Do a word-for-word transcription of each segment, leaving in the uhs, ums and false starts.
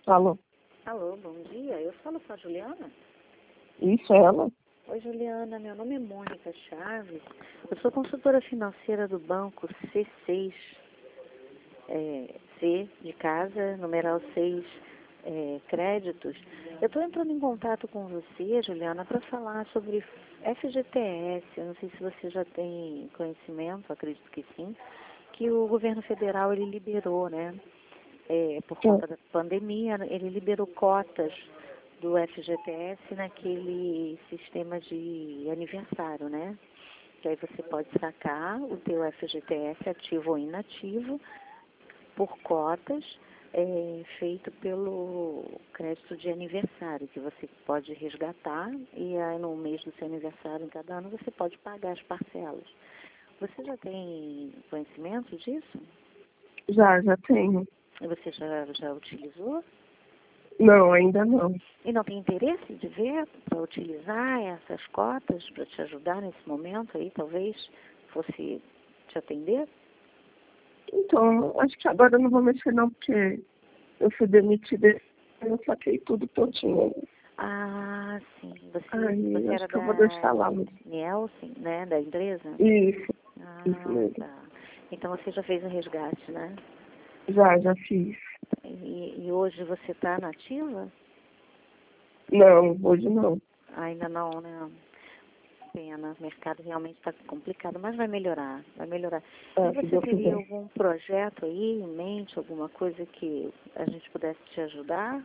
Alô? Alô, bom dia. Eu falo com a Juliana? Isso, é ela? Oi, Juliana. Meu nome é Mônica Chaves. Eu sou consultora financeira do banco C seis, é, C de casa, numeral seis, é, créditos. Eu estou entrando em contato com você, Juliana, para falar sobre F G T S. Eu não sei se você já tem conhecimento, acredito que sim, que o governo federal ele liberou, né? É, por conta da pandemia, ele liberou cotas do F G T S naquele sistema de aniversário, né? Que aí você pode sacar o teu F G T S ativo ou inativo por cotas, é, feito pelo crédito de aniversário, que você pode resgatar e aí no mês do seu aniversário, em cada ano, você pode pagar as parcelas. Você já tem conhecimento disso? Já, já tenho. E você já, já utilizou? Não, ainda não. E não tem interesse de ver para utilizar essas cotas para te ajudar nesse momento aí, talvez fosse te atender? Então, acho que agora eu não vou mexer não, porque eu fui demitida e eu saquei tudo que eu tinha. Ah, sim. Você, Ai, você acho era que eu vou deixar da lá mesmo. Nielsen, né? Da empresa? Isso, isso Ah, mesmo. tá. Então você já fez o resgate, né? Já, já fiz. E, e hoje você está na ativa? Não, hoje não. Ainda não, né? Pena, o mercado realmente está complicado, mas vai melhorar, vai melhorar. E Ah, se você Deus teria quiser. algum projeto aí em mente, alguma coisa que a gente pudesse te ajudar?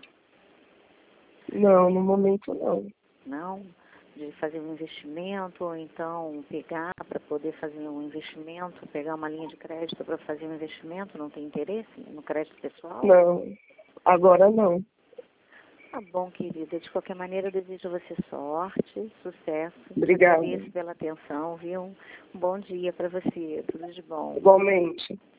Não, no momento não. Não? De fazer um investimento, ou então pegar para poder fazer um investimento, pegar uma linha de crédito para fazer um investimento, não tem interesse no crédito pessoal? Não, agora não. Tá bom, querida. De qualquer maneira, eu desejo a você sorte, sucesso. Obrigada. Agradeço pela atenção, viu? Um bom dia para você. Tudo de bom. Igualmente.